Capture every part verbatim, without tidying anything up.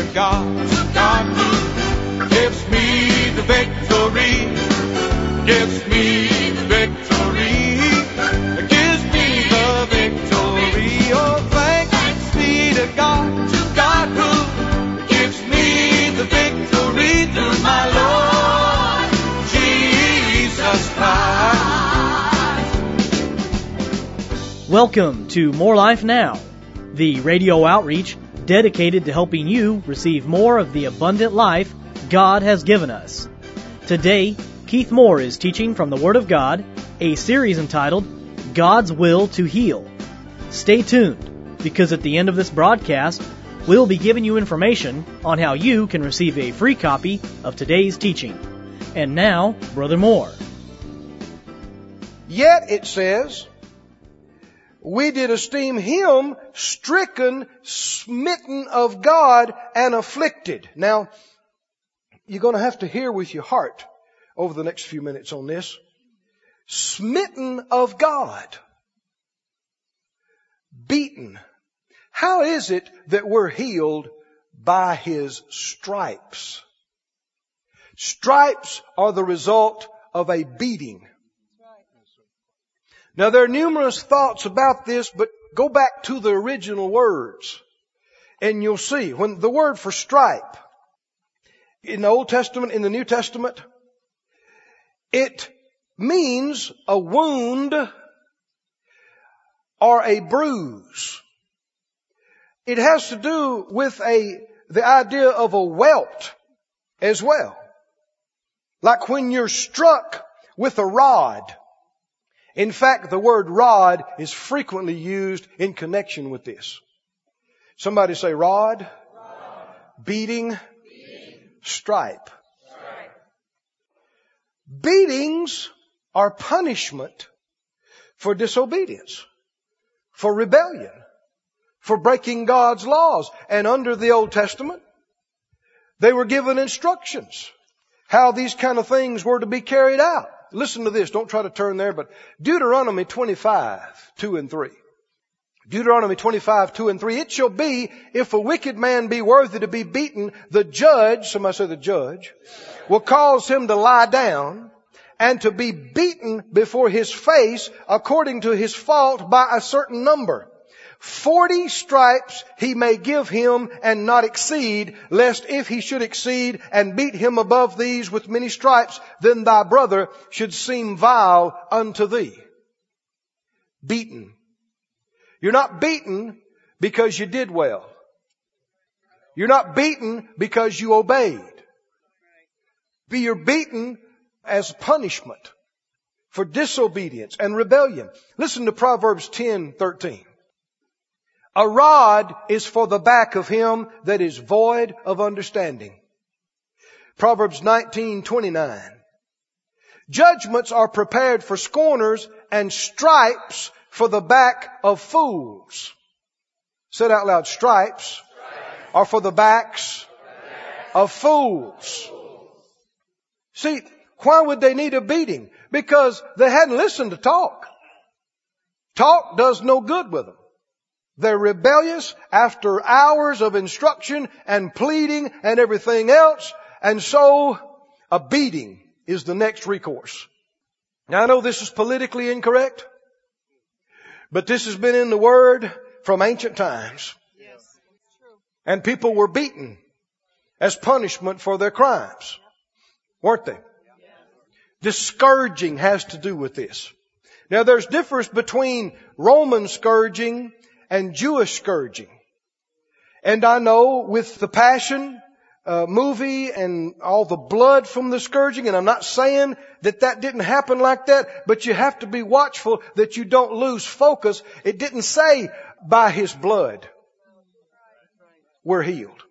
to God, to God who gives me the victory, gives me the victory, gives me the victory. Oh, thanks be to God, to God who gives me the victory through my Lord Jesus Christ. Welcome to More Life Now, the radio outreach dedicated to helping you receive more of the abundant life God has given us. Today, Keith Moore is teaching from the Word of God, a series entitled God's Will to Heal. Stay tuned, because at the end of this broadcast, we'll be giving you information on how you can receive a free copy of today's teaching. And now, Brother Moore. Yet, it says, we did esteem him stricken, smitten of God, and afflicted. Now, you're going to have to hear with your heart over the next few minutes on this. Smitten of God. Beaten. How is it that we're healed? By His stripes. Stripes are the result of a beating. Now, there are numerous thoughts about this, but go back to the original words and you'll see. When the word for stripe in the Old Testament, in the New Testament, it means a wound or a bruise. It has to do with a the idea of a welt as well. Like when you're struck with a rod. In fact, the word rod is frequently used in connection with this. Somebody say rod, rod. Beating, Beating. Stripe. Stripe. Beatings are punishment for disobedience, for rebellion, for breaking God's laws. And under the Old Testament, they were given instructions how these kind of things were to be carried out. Listen to this. Don't try to turn there, but Deuteronomy twenty-five, two and three. Deuteronomy twenty-five, two and three. It shall be, if a wicked man be worthy to be beaten, the judge, somebody say the judge, will cause him to lie down and to be beaten before his face according to his fault by a certain number. Forty stripes he may give him and not exceed, lest if he should exceed and beat him above these with many stripes, then thy brother should seem vile unto thee. Beaten. You're not beaten because you did well. You're not beaten because you obeyed. You're beaten as punishment for disobedience and rebellion. Listen to Proverbs ten, thirteen. A rod is for the back of him that is void of understanding. Proverbs nineteen, twenty-nine. Judgments are prepared for scorners and stripes for the back of fools. Say it out loud. Stripes, stripes. Are for the backs the back. Of fools. See, why would they need a beating? Because they hadn't listened to talk. Talk does no good with them. They're rebellious after hours of instruction and pleading and everything else. And so a beating is the next recourse. Now I know this is politically incorrect, but this has been in the Word from ancient times. Yes, it's true. And people were beaten as punishment for their crimes, weren't they? The scourging has to do with this. Now there's difference between Roman scourging and Jewish scourging. And I know with the Passion uh, movie and all the blood from the scourging, and I'm not saying that that didn't happen like that, but you have to be watchful that you don't lose focus. It didn't say by His blood we're healed.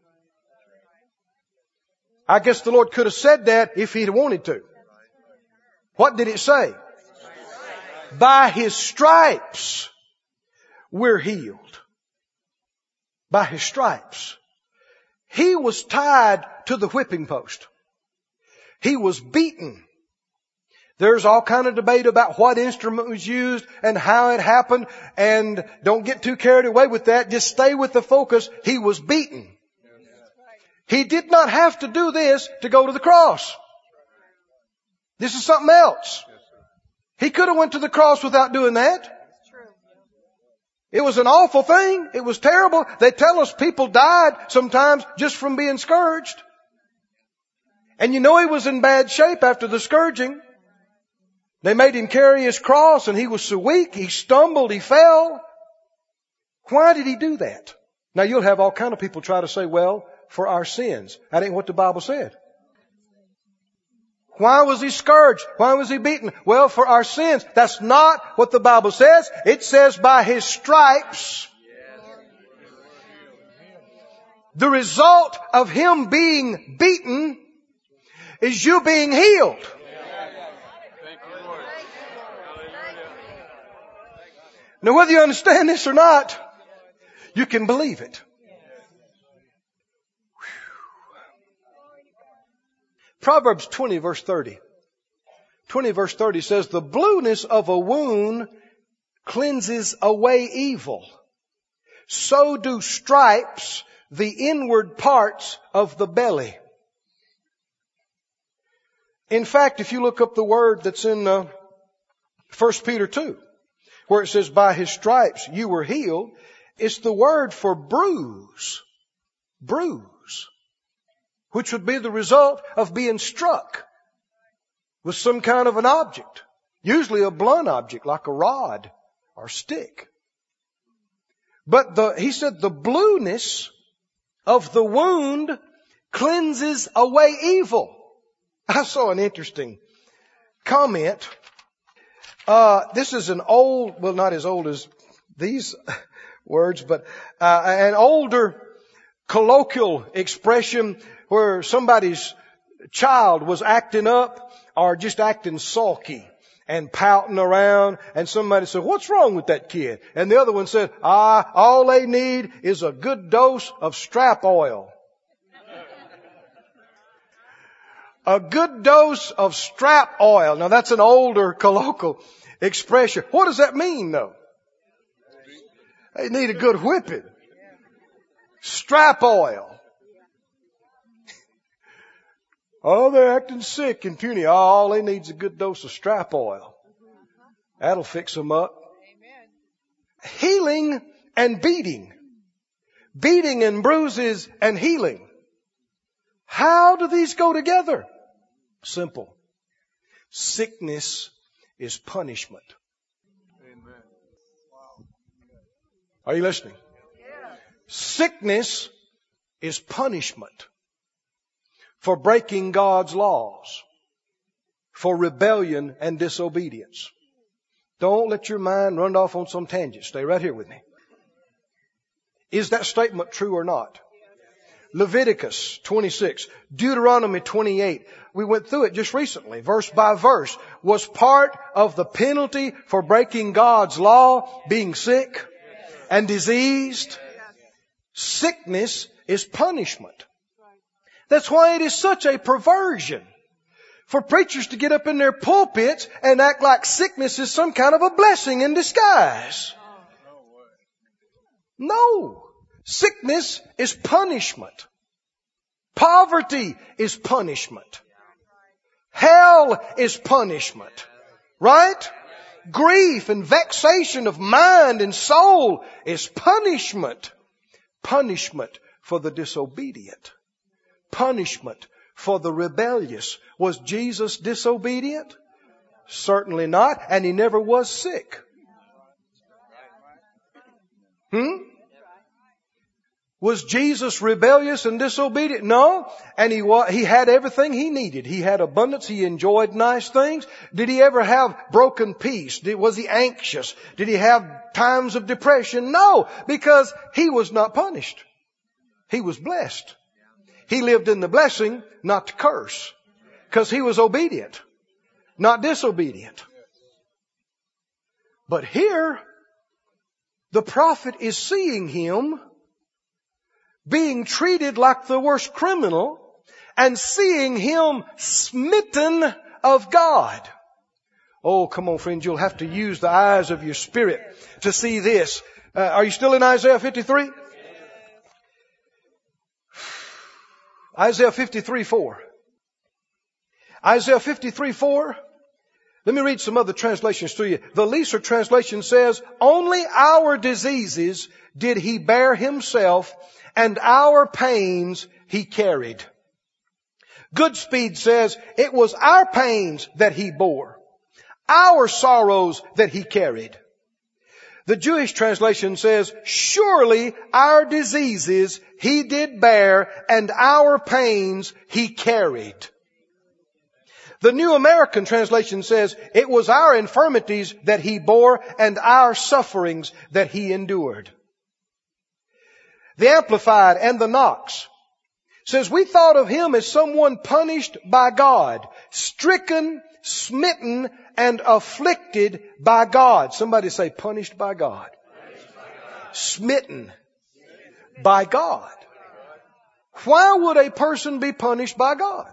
I guess the Lord could have said that if He'd wanted to. What did it say? By His stripes we're healed. By His stripes. He was tied to the whipping post. He was beaten. There's all kind of debate about what instrument was used and how it happened. And don't get too carried away with that. Just stay with the focus. He was beaten. He did not have to do this to go to the cross. This is something else. He could have went to the cross without doing that. It was an awful thing. It was terrible. They tell us people died sometimes just from being scourged. And you know he was in bad shape after the scourging. They made him carry his cross and he was so weak. He stumbled. He fell. Why did he do that? Now you'll have all kind of people try to say, well, for our sins. That ain't what the Bible said. Why was he scourged? Why was he beaten? Well, for our sins. That's not what the Bible says. It says by his stripes. The result of him being beaten is you being healed. Now, whether you understand this or not, you can believe it. Proverbs twenty verse thirty. twenty verse thirty says, the blueness of a wound cleanses away evil. So do stripes the inward parts of the belly. In fact, if you look up the word that's in uh, First Peter two, where it says, by his stripes you were healed, it's the word for bruise. Bruise. Which would be the result of being struck with some kind of an object. Usually a blunt object like a rod or stick. But the, he said the blueness of the wound cleanses away evil. I saw an interesting comment. Uh, this is an old, well not as old as these words, but uh, an older colloquial expression where somebody's child was acting up or just acting sulky and pouting around, and somebody said, what's wrong with that kid? And the other one said, ah, all they need is a good dose of strap oil. A good dose of strap oil. Now that's an older colloquial expression. What does that mean though? They need a good whipping. Strap oil. Oh, they're acting sick and puny. Oh, all they need is a good dose of strap oil. That'll fix them up. Amen. Healing and beating. Beating and bruises and healing. How do these go together? Simple. Sickness is punishment. Amen. Are you listening? Yeah. Sickness is punishment. For breaking God's laws. For rebellion and disobedience. Don't let your mind run off on some tangent. Stay right here with me. Is that statement true or not? Leviticus twenty-six, Deuteronomy twenty-eight. We went through it just recently, verse by verse. Was part of the penalty for breaking God's law being sick and diseased? Sickness is punishment. That's why it is such a perversion for preachers to get up in their pulpits and act like sickness is some kind of a blessing in disguise. No. Sickness is punishment. Poverty is punishment. Hell is punishment. Right? Grief and vexation of mind and soul is punishment. Punishment for the disobedient. Punishment for the rebellious. Was Jesus disobedient? Certainly not. And He never was sick. Hmm? Was Jesus rebellious and disobedient? No. And he wa- he had everything he needed. He had abundance. He enjoyed nice things. Did he ever have broken peace? Did, was he anxious? Did he have times of depression? No, because he was not punished. He was blessed. He lived in the blessing, not to curse. Because he was obedient, not disobedient. But here, the prophet is seeing him being treated like the worst criminal and seeing him smitten of God. Oh, come on, friends. You'll have to use the eyes of your spirit to see this. Uh, are you still in Isaiah fifty-three? Isaiah fifty-three four. Isaiah fifty-three four. Let me read some other translations to you. The Leeser translation says, only our diseases did He bear Himself, and our pains He carried. Goodspeed says, it was our pains that He bore, our sorrows that He carried. The Jewish translation says, surely our diseases He did bear, and our pains He carried. The New American translation says, it was our infirmities that He bore, and our sufferings that He endured. The Amplified and the Knox says, we thought of Him as someone punished by God, stricken, smitten, and afflicted by God. Somebody say, punished by God. Punished by God. Smitten by God. Why would a person be punished by God?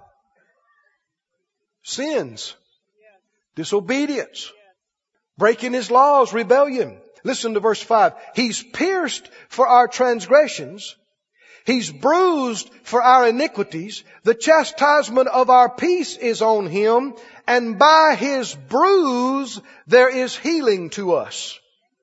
Sins, disobedience, breaking His laws, rebellion. Listen to verse five. He's pierced for our transgressions. He's bruised for our iniquities. The chastisement of our peace is on Him, and by His bruise there is healing to us.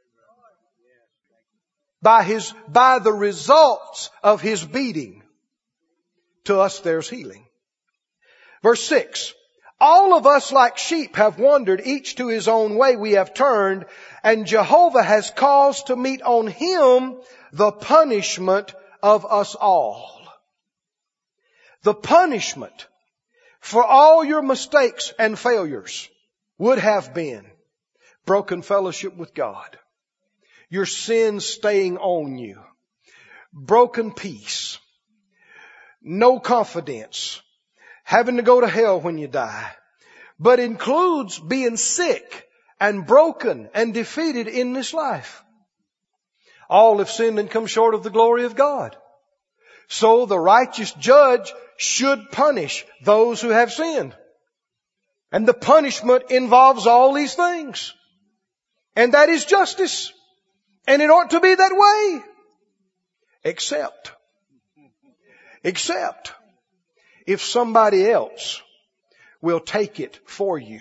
By His, by the results of His beating, to us there's healing. Verse six. All of us like sheep have wandered, each to his own way we have turned, and Jehovah has caused to meet on Him the punishment of us all. The punishment for all your mistakes and failures would have been broken fellowship with God, your sins staying on you, broken peace, no confidence, having to go to hell when you die, but includes being sick and broken and defeated in this life. All have sinned and come short of the glory of God. So the righteous judge should punish those who have sinned. And the punishment involves all these things. And that is justice. And it ought to be that way. Except, except, if somebody else will take it for you.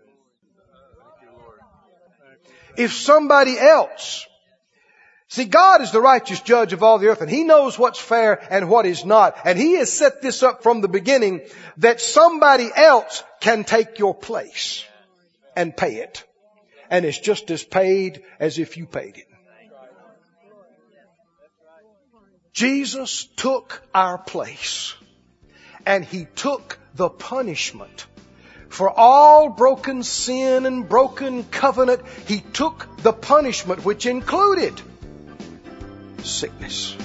If somebody else. See, God is the righteous judge of all the earth, and He knows what's fair and what is not. And He has set this up from the beginning that somebody else can take your place and pay it. And it's just as paid as if you paid it. Jesus took our place. And He took the punishment for all broken sin and broken covenant. He took the punishment which included sickness.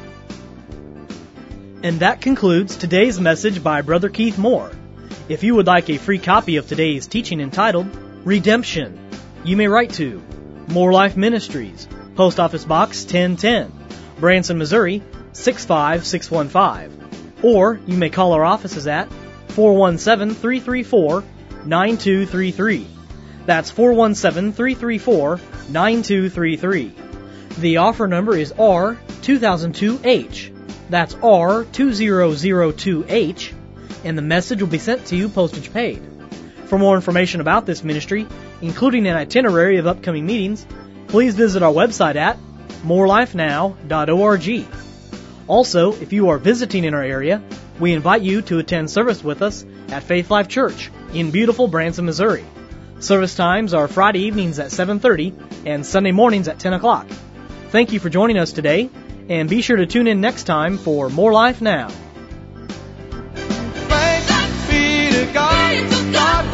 And that concludes today's message by Brother Keith Moore. If you would like a free copy of today's teaching entitled Redemption, you may write to More Life Ministries, Post Office Box ten ten, Branson, Missouri six five six one five. Or you may call our offices at four one seven, three three four, nine two three three. That's four one seven, three three four, nine two three three. The offer number is R two thousand two H. That's R two thousand two H. And the message will be sent to you postage paid. For more information about this ministry, including an itinerary of upcoming meetings, please visit our website at more life now dot org. Also, if you are visiting in our area, we invite you to attend service with us at Faith Life Church in beautiful Branson, Missouri. Service times are Friday evenings at seven thirty and Sunday mornings at ten o'clock. Thank you for joining us today, and be sure to tune in next time for More Life Now. Thanks be to God.